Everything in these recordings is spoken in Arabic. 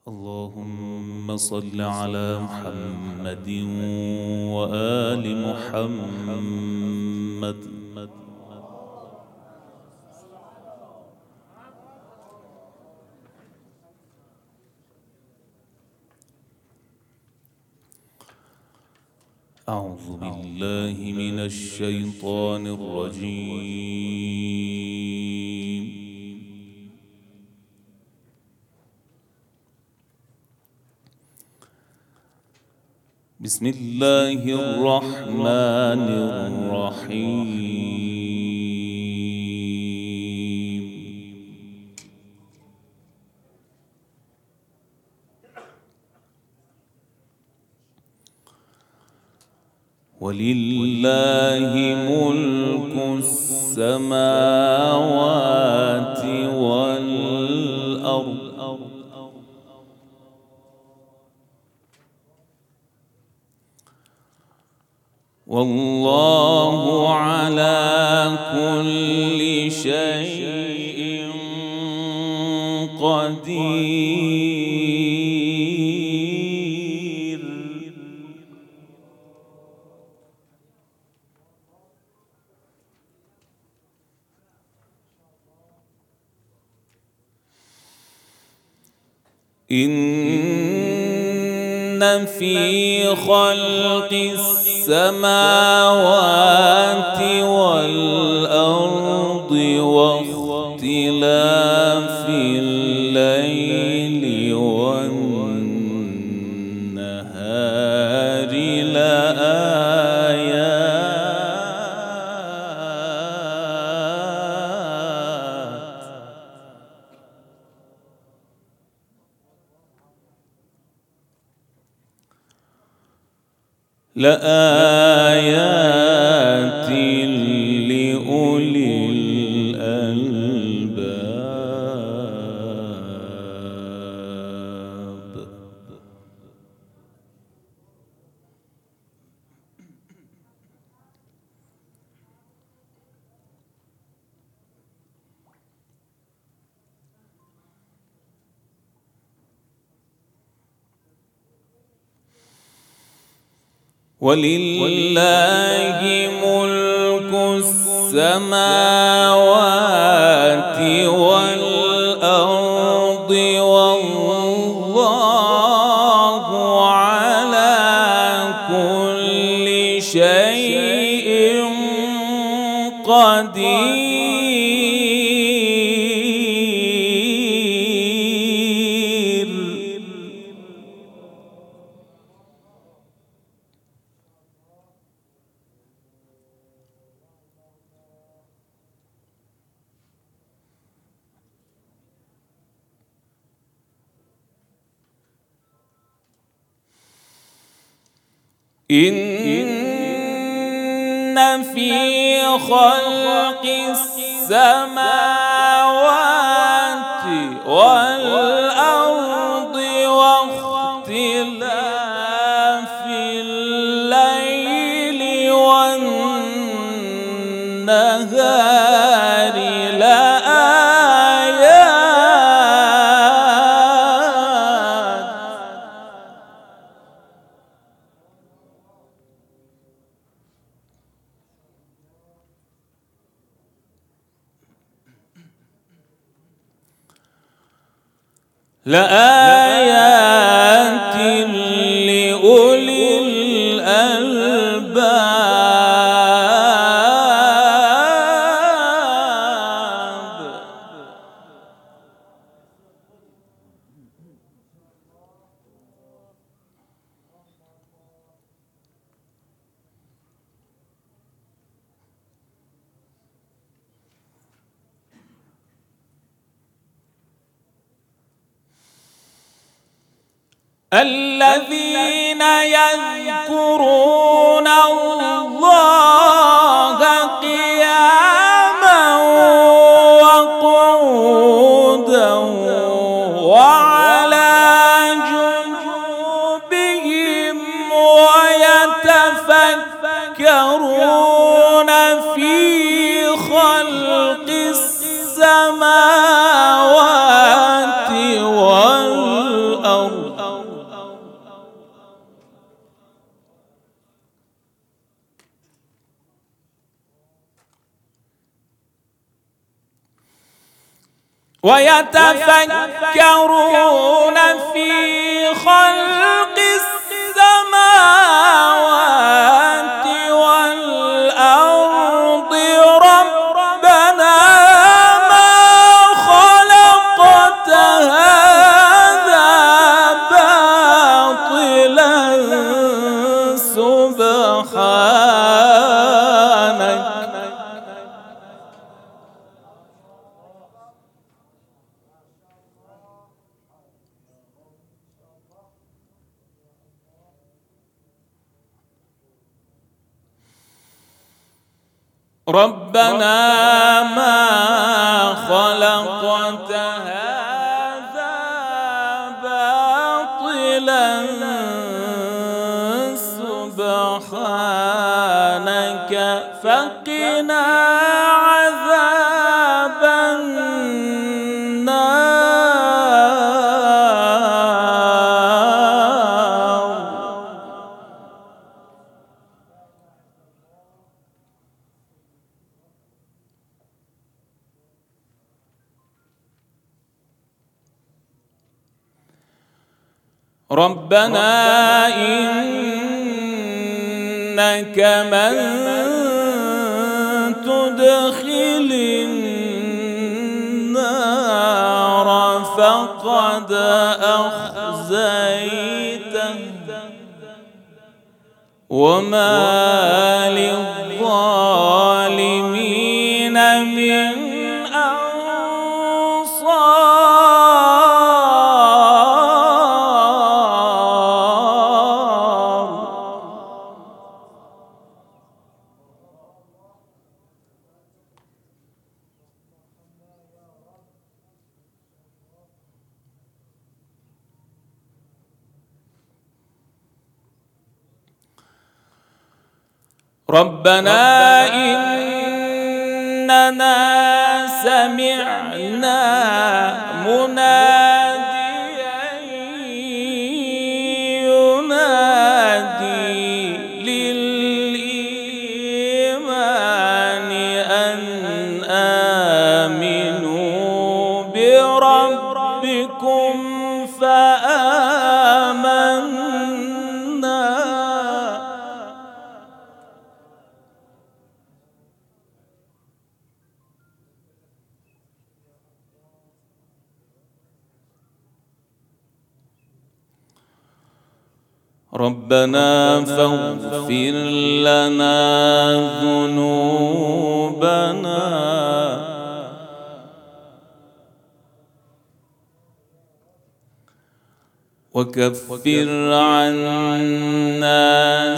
اللهم صل على محمد وآل محمد. أعوذ بالله من الشيطان الرجيم. بسم الله الرحمن الرحيم. ولله ملك السماوات والأرض والله على كل شيء قدير. إن في خلق السماوات والأرض واختلاف الليل والنهار لآيات لأولي الألباب. ولله ملك السماوات والأرض والله على كل شيء قدير. إن في خلق السماوات والأرض واختلاف الليل والنهار لآيات لأولي الألباب. الذين يذكرون الله قياما وقعودا وعلى جنوبهم ويتفكرون في خلق السماوات والأرض ويتفكرون في خلق السماوات والأرض ربنا ما خلقت هذا باطلا سبحانك ربنا ما خلقت هذا باطلا سبحانك فقنا عذاب النار. ربنا إنك من تدخل النار فقد أخزيته وما للظالمين من ربنا إننا سمعنا مناديا ينادي للإيمان أن آمنوا بربكم فآمنا. ربنا فاغفر لنا ذنوبنا وكفر عنا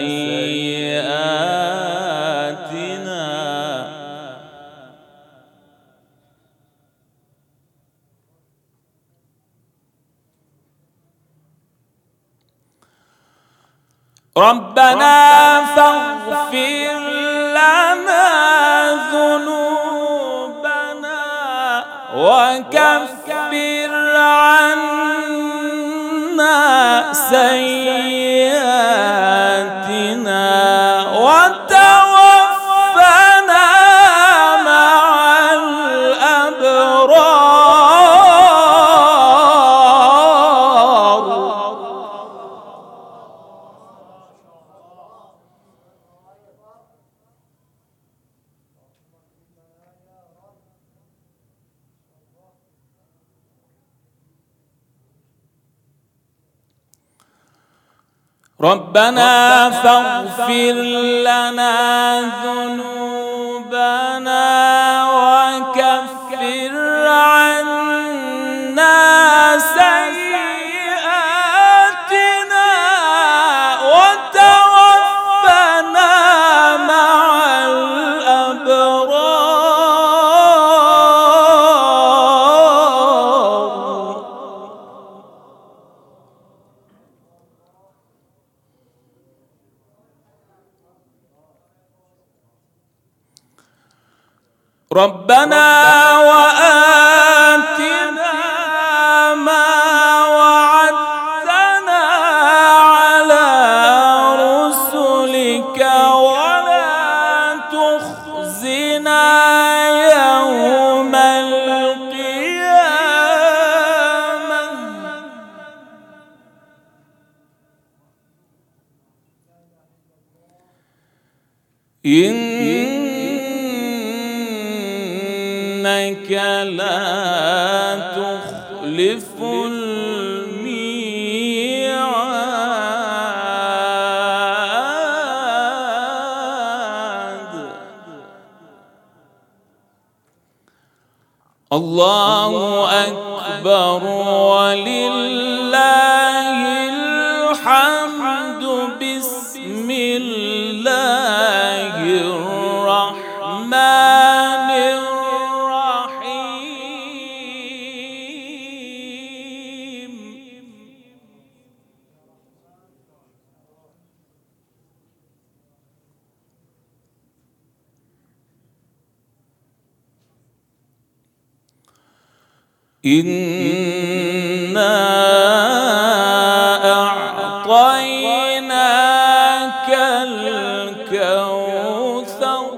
سيئاتنا ربنا فاغفر لنا ذنوبنا وكفر عنا سيئاتنا وتوفنا مع الأبرار. ربنا فاغفر لنا ذنوبنا وكفر عنا سيئاتنا وتوفنا مع الأبرار. ربنا وآتنا ما وعدتنا على رسلك ولا تخزنا يوم القيامة إنك لا تخلف الميعاد. الله أكبر ولله الحمد. بسم الله الرحمن الرحيم. إنا أعطيناك الكوثر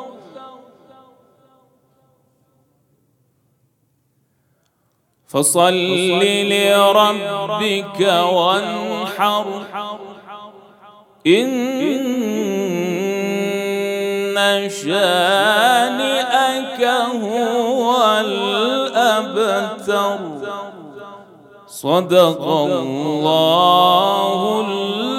فصل لربك وانحر. إن شانئك هو الأبتر. صدق الله